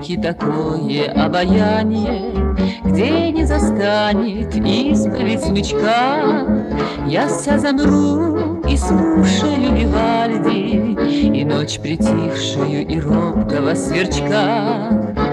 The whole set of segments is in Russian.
звуки такое обаяние, где не застанет исповедь смычка. Я вся замру и слушаю Вивальди, и ночь притихшую, и робкого сверчка.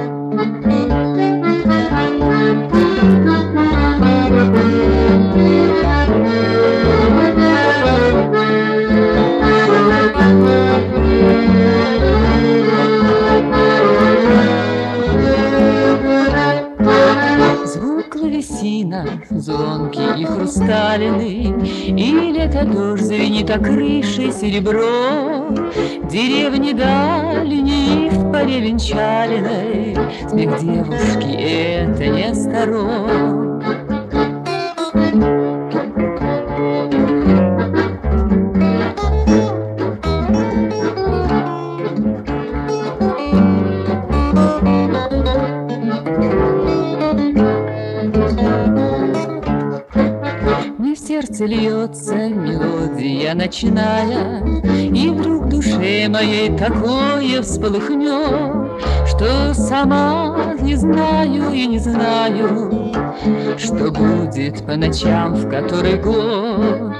Звук клавесина, звонкий и хрусталины, и лето дождь звенит о крыше серебро. Деревни дальние в поре венчалиной, смех девушки — это не сторон. Мне в сердце льется мелодия ночная, и вдруг в душе моей такое вспыхнет, что сама не знаю и не знаю, что будет по ночам в который год.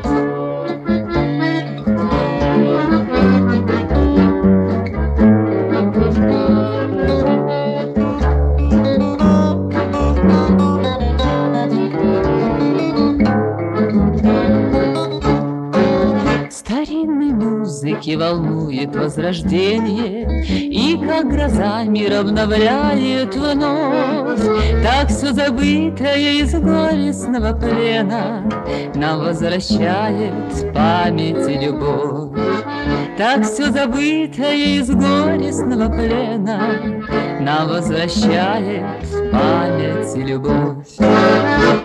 Старинной музыки волнует возрождение, и как гроза мир обновляет вновь. Так все забытое из горестного плена нам возвращает память и любовь. Так все забытое из горестного плена нам возвращает память и любовь.